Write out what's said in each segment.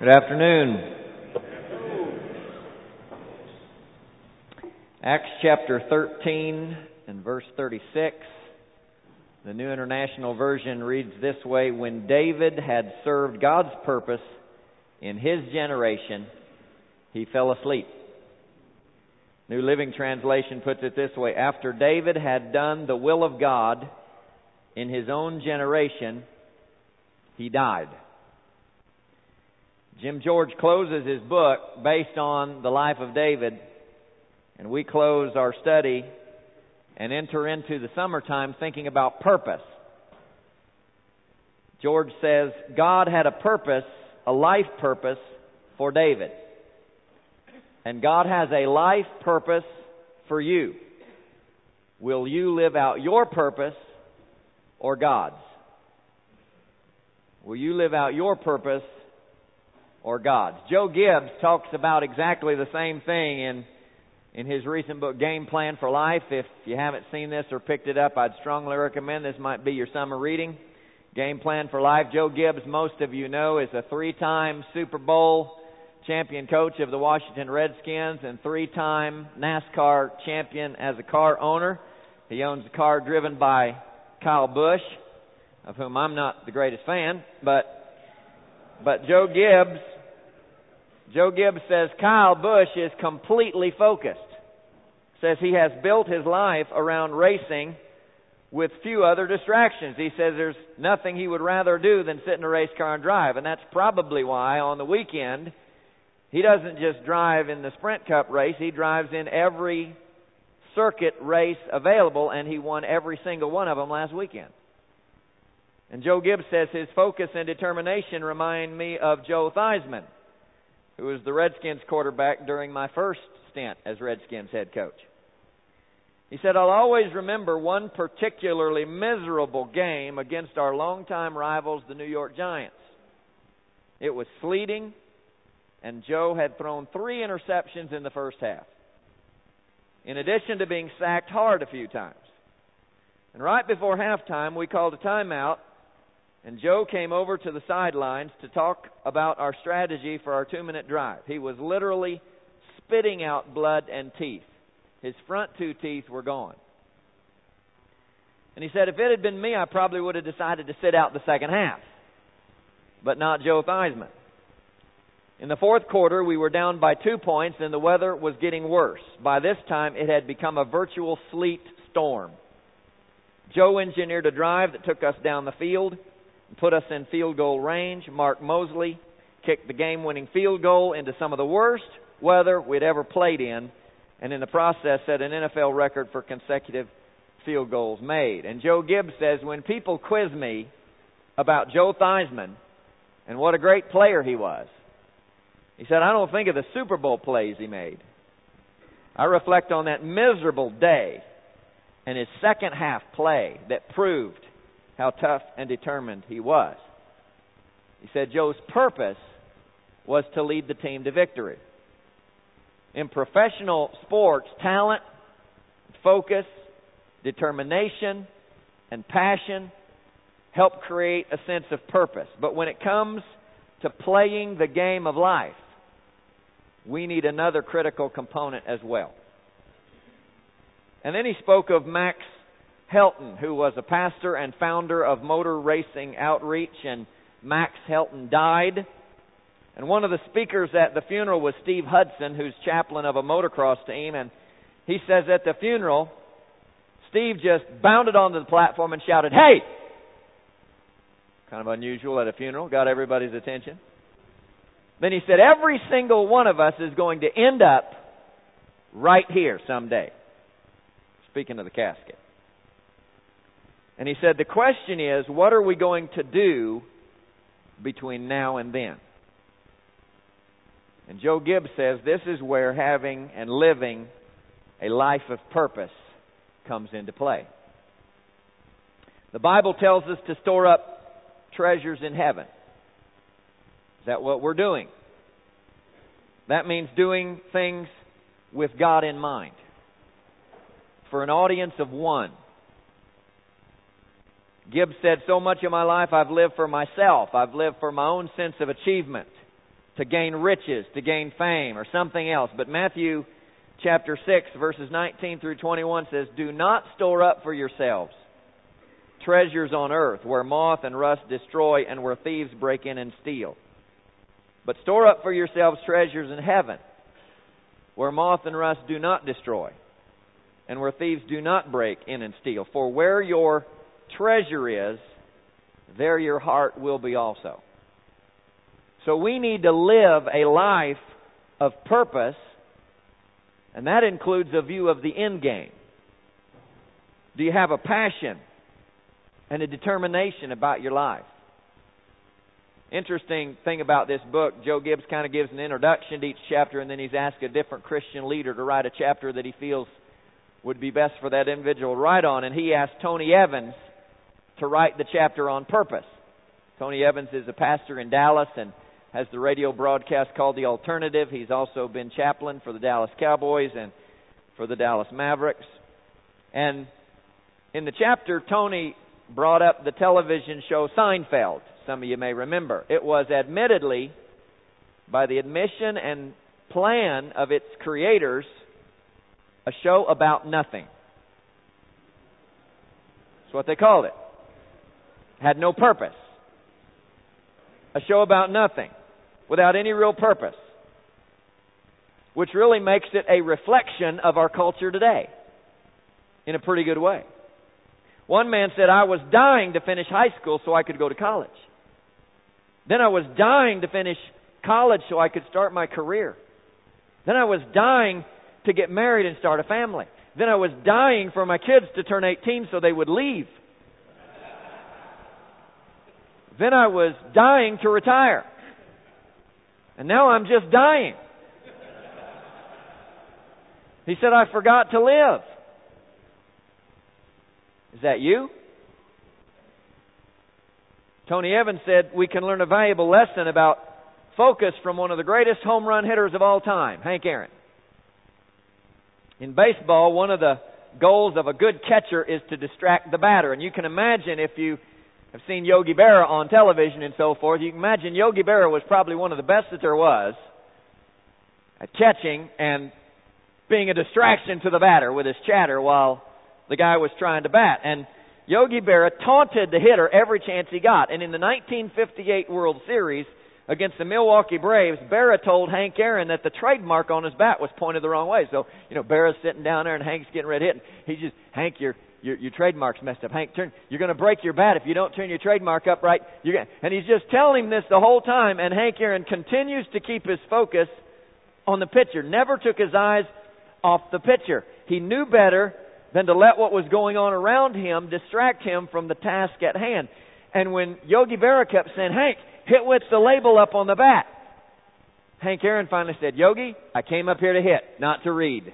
Good afternoon. Acts chapter 13 and verse 36. The New International Version reads this way: When David had served God's purpose in his generation, he fell asleep. New Living Translation puts it this way: After David had done the will of God in his own generation, he died. Jim George closes his book based on the life of David, and we close our study and enter into the summertime thinking about purpose. George says, God had a purpose, a life purpose for David. And God has a life purpose for you. Will you live out your purpose or God's? Will you live out your purpose or God's? Joe Gibbs talks about exactly the same thing in his recent book, Game Plan for Life. If you haven't seen this or picked it up, I'd strongly recommend this might be your summer reading. Game Plan for Life. Joe Gibbs, most of you know, is a 3-time Super Bowl champion coach of the Washington Redskins and 3-time NASCAR champion as a car owner. He owns a car driven by Kyle Busch, of whom I'm not the greatest fan, but Joe Gibbs says Kyle Busch is completely focused. Says he has built his life around racing with few other distractions. He says there's nothing he would rather do than sit in a race car and drive. And that's probably why on the weekend he doesn't just drive in the Sprint Cup race. He drives in every circuit race available, and he won every single one of them last weekend. And Joe Gibbs says his focus and determination remind me of Joe Theismann, who was the Redskins quarterback during my first stint as Redskins head coach. He said, I'll always remember one particularly miserable game against our longtime rivals, the New York Giants. It was sleeting, and Joe had thrown 3 interceptions in the first half, in addition to being sacked hard a few times. And right before halftime, we called a timeout, and Joe came over to the sidelines to talk about our strategy for our 2-minute drive. He was literally spitting out blood and teeth. His front 2 teeth were gone. And he said, if it had been me, I probably would have decided to sit out the second half. But not Joe Theismann. In the fourth quarter, we were down by 2 points, and the weather was getting worse. By this time, it had become a virtual sleet storm. Joe engineered a drive that took us down the field, put us in field goal range. Mark Mosley kicked the game-winning field goal into some of the worst weather we'd ever played in, and in the process set an NFL record for consecutive field goals made. And Joe Gibbs says, when people quiz me about Joe Theismann and what a great player he was, he said, I don't think of the Super Bowl plays he made. I reflect on that miserable day and his second half play that proved how tough and determined he was. He said Joe's purpose was to lead the team to victory. In professional sports, talent, focus, determination, and passion help create a sense of purpose. But when it comes to playing the game of life, we need another critical component as well. And then he spoke of Max Helton, who was a pastor and founder of Motor Racing Outreach, and Max Helton died. And one of the speakers at the funeral was Steve Hudson, who's chaplain of a motocross team, and he says at the funeral, Steve just bounded onto the platform and shouted, "Hey!" Kind of unusual at a funeral, got everybody's attention. Then he said, every single one of us is going to end up right here someday. Speaking of the casket. And he said, the question is, what are we going to do between now and then? And Joe Gibbs says this is where having and living a life of purpose comes into play. The Bible tells us to store up treasures in heaven. Is that what we're doing? That means doing things with God in mind. For an audience of one. Gibbs said, so much of my life I've lived for myself. I've lived for my own sense of achievement. to gain riches, to gain fame, or something else. But Matthew chapter 6, verses 19 through 21 says, "Do not store up for yourselves treasures on earth, where moth and rust destroy and where thieves break in and steal. But store up for yourselves treasures in heaven, where moth and rust do not destroy, and where thieves do not break in and steal. For where your treasure is, there your heart will be also." So we need to live a life of purpose, and that includes a view of the end game. Do you have a passion and a determination about your life? Interesting thing about this book, Joe Gibbs kind of gives an introduction to each chapter, and then he's asked a different Christian leader to write a chapter that he feels would be best for that individual to write on. And he asked Tony Evans to write the chapter on purpose. Tony Evans is a pastor in Dallas and has the radio broadcast called The Alternative. He's also been chaplain for the Dallas Cowboys and for the Dallas Mavericks. And in the chapter, Tony brought up the television show Seinfeld. Some of you may remember. It was admittedly, by the admission and plan of its creators, a show about nothing. That's what they called it. Had no purpose. A show about nothing, without any real purpose. Which really makes it a reflection of our culture today, in a pretty good way. One man said, "I was dying to finish high school so I could go to college. Then I was dying to finish college so I could start my career. Then I was dying to get married and start a family. Then I was dying for my kids to turn 18 so they would leave. Then I was dying to retire. And now I'm just dying." He said, "I forgot to live." Is that you? Tony Evans said, "We can learn a valuable lesson about focus from one of the greatest home run hitters of all time, Hank Aaron. In baseball, one of the goals of a good catcher is to distract the batter. And you can imagine, if you have seen Yogi Berra on television and so forth, you can imagine Yogi Berra was probably one of the best that there was at catching and being a distraction to the batter with his chatter while the guy was trying to bat. And Yogi Berra taunted the hitter every chance he got. And in the 1958 World Series against the Milwaukee Braves, Berra told Hank Aaron that the trademark on his bat was pointed the wrong way. So, Berra's sitting down there and Hank's getting ready to hit. He's just, "Hank, your trademark's messed up. Hank, you're going to break your bat if you don't turn your trademark up right." And he's just telling him this the whole time. And Hank Aaron continues to keep his focus on the pitcher. Never took his eyes off the pitcher. He knew better than to let what was going on around him distract him from the task at hand. And when Yogi Berra kept saying, "Hank, hit what's the label up on the bat?" Hank Aaron finally said, "Yogi, I came up here to hit, not to read."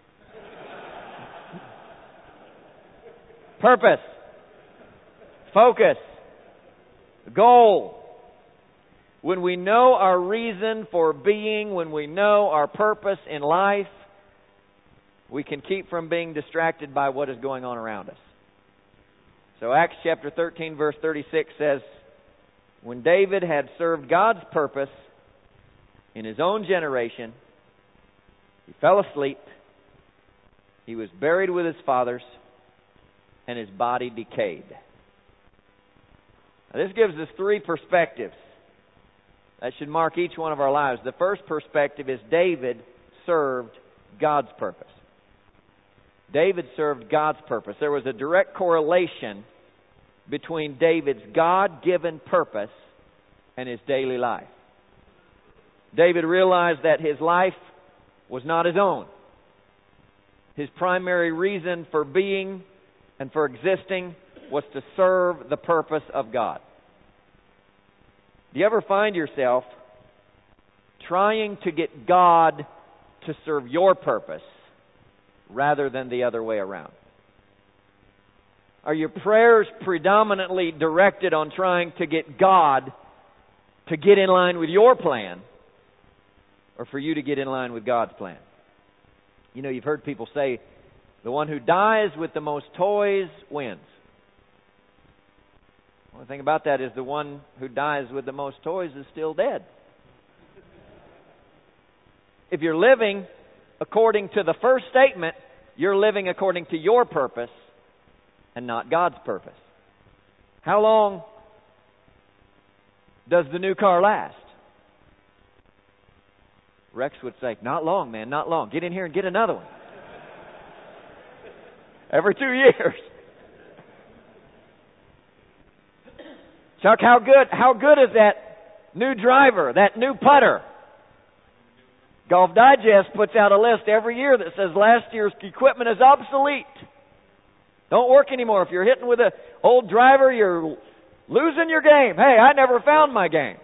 Purpose. Focus. Goal. When we know our reason for being, when we know our purpose in life, we can keep from being distracted by what is going on around us. So Acts chapter 13, verse 36 says, "When David had served God's purpose in his own generation, he fell asleep, he was buried with his fathers, and his body decayed." Now, this gives us three perspectives that should mark each one of our lives. The first perspective is David served God's purpose. David served God's purpose. There was a direct correlation between David's God-given purpose and his daily life. David realized that his life was not his own. His primary reason for being and for existing was to serve the purpose of God. Do you ever find yourself trying to get God to serve your purpose rather than the other way around? Are your prayers predominantly directed on trying to get God to get in line with your plan, or for you to get in line with God's plan? You've heard people say, the one who dies with the most toys wins. The only thing about that is the one who dies with the most toys is still dead. If you're living according to the first statement, you're living according to your purpose and not God's purpose. How long does the new car last? Rex would say, not long, man, not long. Get in here and get another one. Every 2 years. Chuck, how good is that new driver, that new putter? Golf Digest puts out a list every year that says last year's equipment is obsolete. Don't work anymore. If you're hitting with an old driver, you're losing your game. Hey, I never found my game.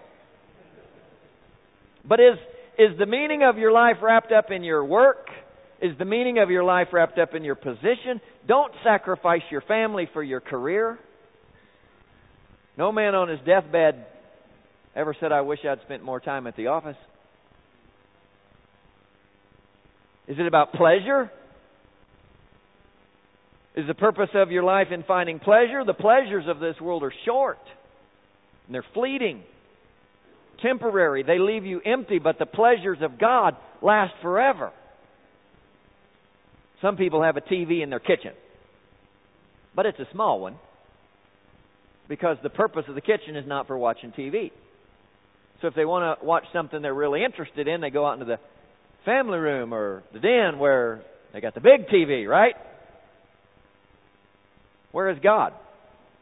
But is the meaning of your life wrapped up in your work? Is the meaning of your life wrapped up in your position? Don't sacrifice your family for your career. No man on his deathbed ever said, I wish I'd spent more time at the office. Is it about pleasure? Is the purpose of your life in finding pleasure? The pleasures of this world are short. And they're fleeting. Temporary. They leave you empty, but the pleasures of God last forever. Some people have a TV in their kitchen. But it's a small one. Because the purpose of the kitchen is not for watching TV. So if they want to watch something they're really interested in, they go out into the family room or the den where they got the big TV, right? Where is God? Has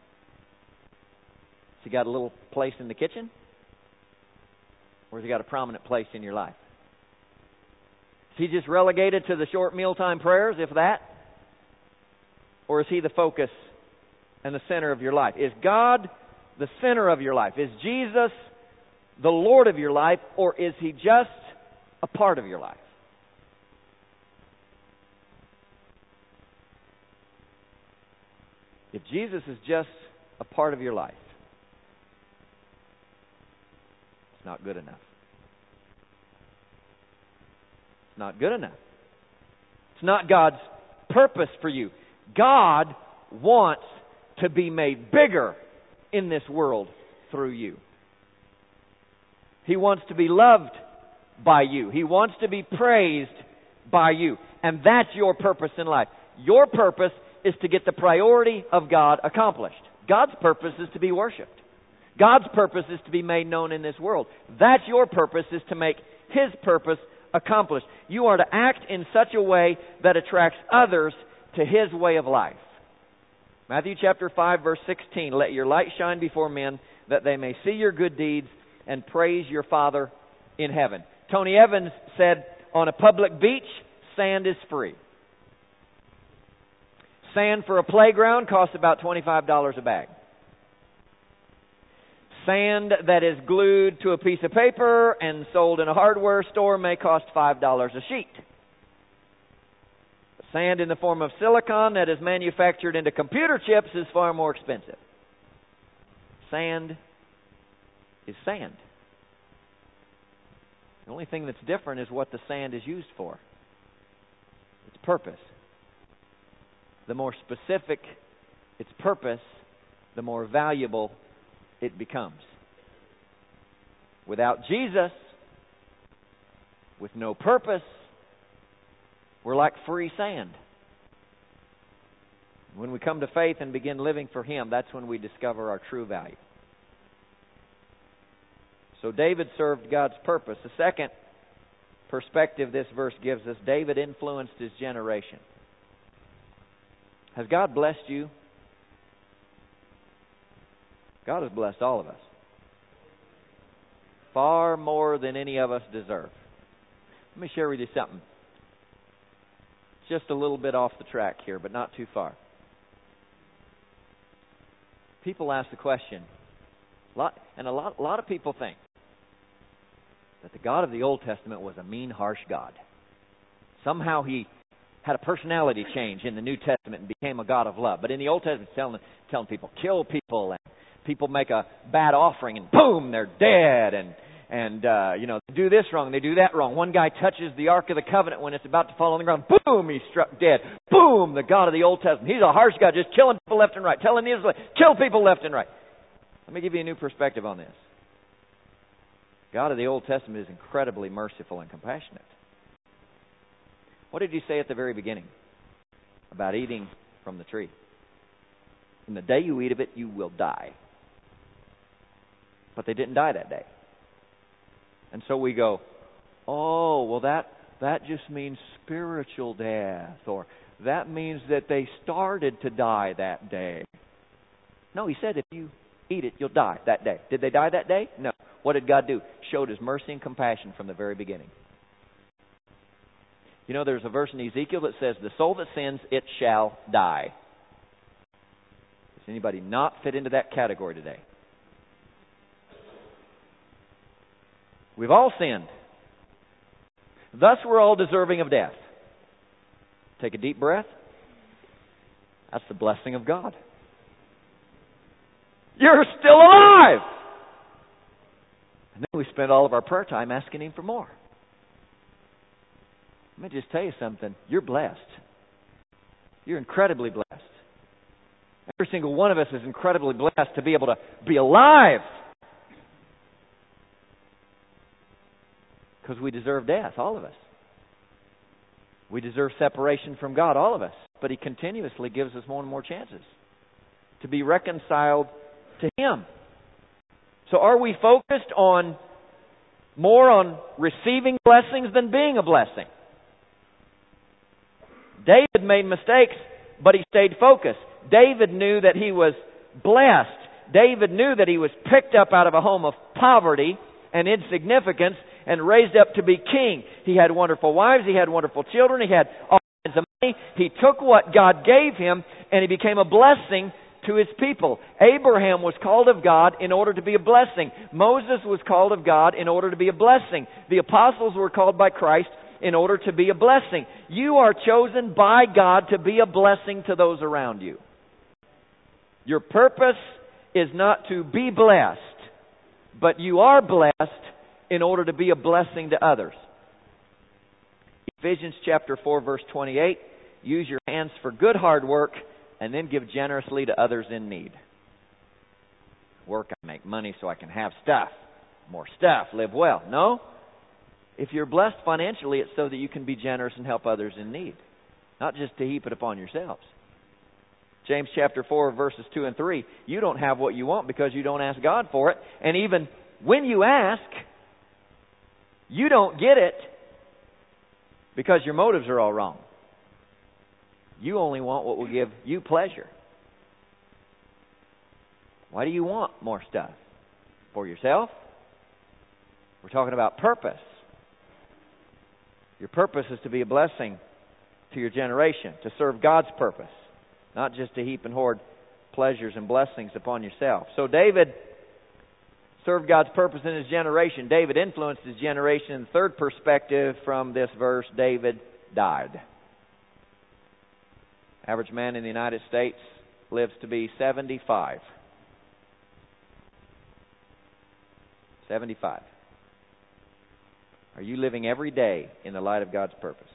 He got a little place in the kitchen? Or has He got a prominent place in your life? Is He just relegated to the short mealtime prayers, if that? Or is He the focus and the center of your life? Is God the center of your life? Is Jesus the Lord of your life? Or is He just a part of your life? If Jesus is just a part of your life, it's not good enough. It's not good enough. It's not God's purpose for you. God wants to be made bigger in this world through you. He wants to be loved by you. He wants to be praised by you. And that's your purpose in life. Your purpose is to get the priority of God accomplished. God's purpose is to be worshipped. God's purpose is to be made known in this world. That's your purpose, is to make His purpose accomplished. You are to act in such a way that attracts others to His way of life. Matthew chapter 5, verse 16, let your light shine before men, that they may see your good deeds and praise your Father in heaven. Tony Evans said, on a public beach, sand is free. Sand for a playground costs about $25 a bag. Sand that is glued to a piece of paper and sold in a hardware store may cost $5 a sheet. Sand in the form of silicon that is manufactured into computer chips is far more expensive. Sand is sand. The only thing that's different is what the sand is used for. Its purpose. The more specific its purpose, the more valuable it becomes. Without Jesus, with no purpose, we're like free sand. When we come to faith and begin living for Him, that's when we discover our true value. So David served God's purpose. The second perspective this verse gives us, David influenced his generation. Has God blessed you? God has blessed all of us. Far more than any of us deserve. Let me share with you something. Just a little bit off the track here, but not too far. People ask the question, a lot of people think that the God of the Old Testament was a mean, harsh God. Somehow He had a personality change in the New Testament and became a God of love. But in the Old Testament, telling people, kill people, and people make a bad offering, and boom, they're dead, and they do this wrong, they do that wrong. One guy touches the Ark of the Covenant when it's about to fall on the ground. Boom, he's struck dead. Boom, the God of the Old Testament. He's a harsh God, just killing people left and right, telling the Israelites, kill people left and right. Let me give you a new perspective on this. God of the Old Testament is incredibly merciful and compassionate. What did he say at the very beginning about eating from the tree? In the day you eat of it, you will die. But they didn't die that day. And so we go, oh, well, that just means spiritual death, or that means that they started to die that day. No, he said if you eat it, you'll die that day. Did they die that day? No. What did God do? Showed His mercy and compassion from the very beginning. You know, there's a verse in Ezekiel that says, the soul that sins, it shall die. Does anybody not fit into that category today? We've all sinned. Thus we're all deserving of death. Take a deep breath. That's the blessing of God. You're still alive! And then we spend all of our prayer time asking Him for more. Let me just tell you something. You're blessed. You're incredibly blessed. Every single one of us is incredibly blessed to be able to be alive. Because we deserve death, all of us. We deserve separation from God, all of us. But He continuously gives us more and more chances to be reconciled to Him. So are we focused more on receiving blessings than being a blessing? David made mistakes, but he stayed focused. David knew that he was blessed. David knew that he was picked up out of a home of poverty and insignificance and raised up to be king. He had wonderful wives. He had wonderful children. He had all kinds of money. He took what God gave him and he became a blessing to his people. Abraham was called of God in order to be a blessing. Moses was called of God in order to be a blessing. The apostles were called by Christ in order to be a blessing. You are chosen by God to be a blessing to those around you. Your purpose is not to be blessed, but you are blessed in order to be a blessing to others. Ephesians chapter 4, verse 28, use your hands for good hard work and then give generously to others in need. Work, I make money so I can have stuff. More stuff, live well. No. If you're blessed financially, it's so that you can be generous and help others in need. Not just to heap it upon yourselves. James chapter 4, verses 2 and 3. You don't have what you want because you don't ask God for it. And even when you ask, you don't get it because your motives are all wrong. You only want what will give you pleasure. Why do you want more stuff? For yourself? We're talking about purpose. Your purpose is to be a blessing to your generation, to serve God's purpose, not just to heap and hoard pleasures and blessings upon yourself. So David served God's purpose in his generation. David influenced his generation. In the third perspective from this verse, David died. Average man in the United States lives to be 75. 75. Are you living every day in the light of God's purpose?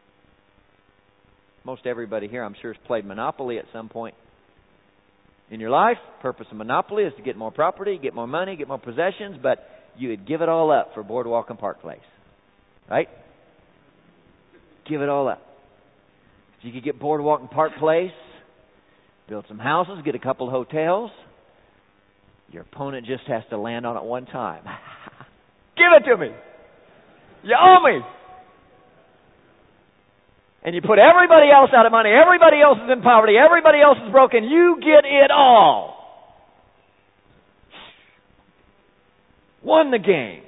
Most everybody here, I'm sure, has played Monopoly at some point in your life. Purpose of Monopoly is to get more property, get more money, get more possessions, but you would give it all up for Boardwalk and Park Place. Right? Give it all up. If you could get Boardwalk and Park Place, build some houses, get a couple of hotels, your opponent just has to land on it one time. Give it to me! You owe me! And you put everybody else out of money, everybody else is in poverty, everybody else is broken, you get it all. Won the game.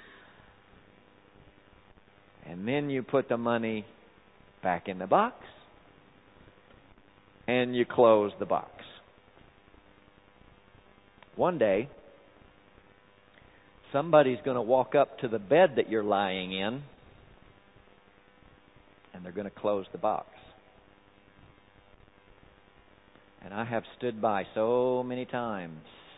And then you put the money back in the box. And you close the box. One day, somebody's going to walk up to the bed that you're lying in, and they're going to close the box. And I have stood by so many times.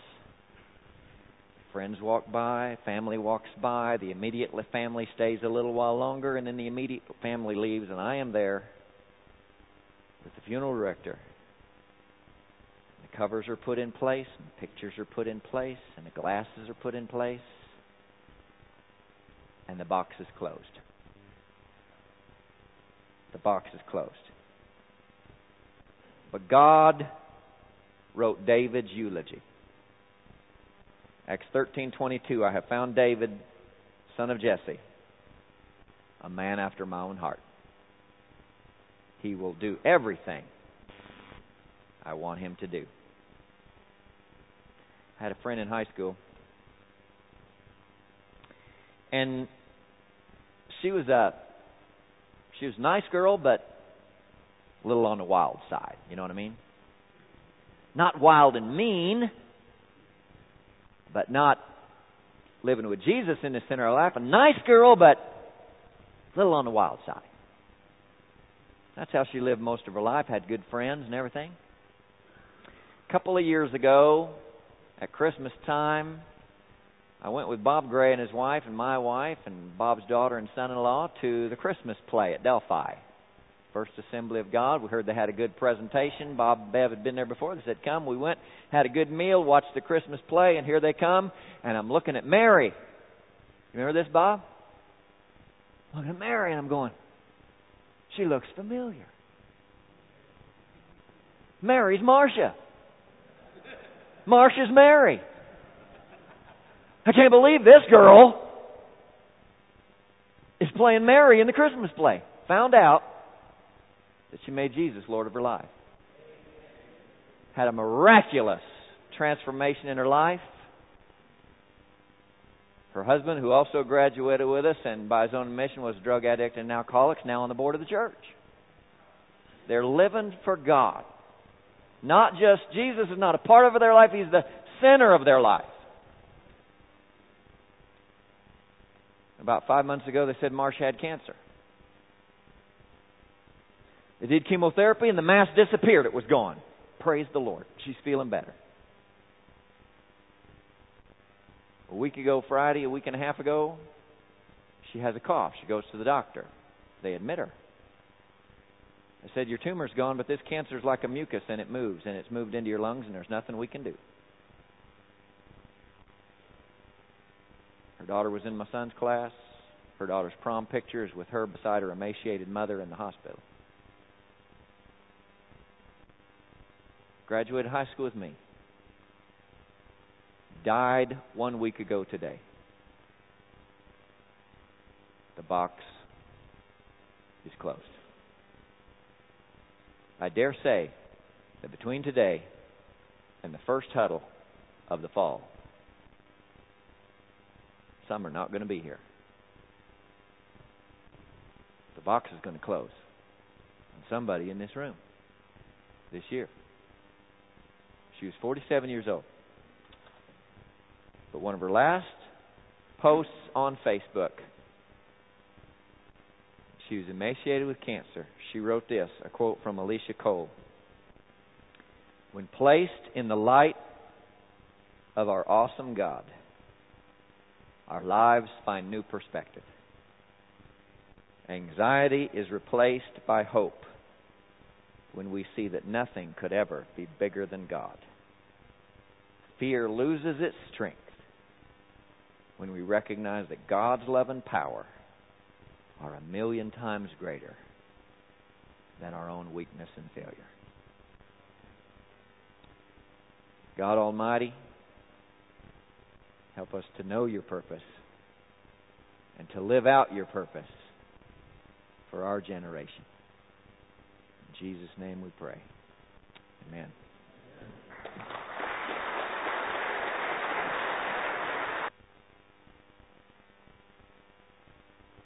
Friends walk by, family walks by, the immediate family stays a little while longer, and then the immediate family leaves, and I am there with the funeral director. The covers are put in place, and pictures are put in place, and the glasses are put in place, and the box is closed. The box is closed. But God wrote David's eulogy. Acts 13:22, I have found David, son of Jesse, a man after my own heart. He will do everything I want him to do. I had a friend in high school, and she was a nice girl, but a little on the wild side. You know what I mean? Not wild and mean, but not living with Jesus in the center of her life. A nice girl, but a little on the wild side. That's how she lived most of her life, had good friends and everything. A couple of years ago, at Christmas time, I went with Bob Gray and his wife and my wife and Bob's daughter and son-in-law to the Christmas play at Delphi. First Assembly of God. We heard they had a good presentation. Bob and Bev had been there before. They said, come. We went, had a good meal, watched the Christmas play, and here they come. And I'm looking at Mary. You remember this, Bob? Looking at Mary, and I'm going, she looks familiar. Mary's Marcia. Marcia's Mary. I can't believe this girl is playing Mary in the Christmas play. Found out that she made Jesus Lord of her life. Had a miraculous transformation in her life. Her husband, who also graduated with us and by his own admission was a drug addict and an alcoholic, is now on the board of the church. They're living for God. Not just, Jesus is not a part of their life, He's the center of their life. About 5 months ago, they said Marcia had cancer. They did chemotherapy and the mass disappeared. It was gone. Praise the Lord. She's feeling better. A week ago Friday, a week and a half ago, she has a cough. She goes to the doctor. They admit her. They said, your tumor's gone, but this cancer's like a mucus and it moves. And it's moved into your lungs and there's nothing we can do. Her daughter was in my son's class. Her daughter's prom picture is with her beside her emaciated mother in the hospital. Graduated high school with me. Died 1 week ago today. The box is closed. I dare say that between today and the first huddle of the fall, some are not going to be here. The box is going to close on somebody in this room this year. She was 47 years old. But one of her last posts on Facebook, she was emaciated with cancer. She wrote this, a quote from Alicia Cole. When placed in the light of our awesome God, our lives find new perspective. Anxiety is replaced by hope when we see that nothing could ever be bigger than God. Fear loses its strength when we recognize that God's love and power are 1,000,000 times greater than our own weakness and failure. God Almighty, help us to know your purpose and to live out your purpose for our generation. In Jesus' name we pray. Amen.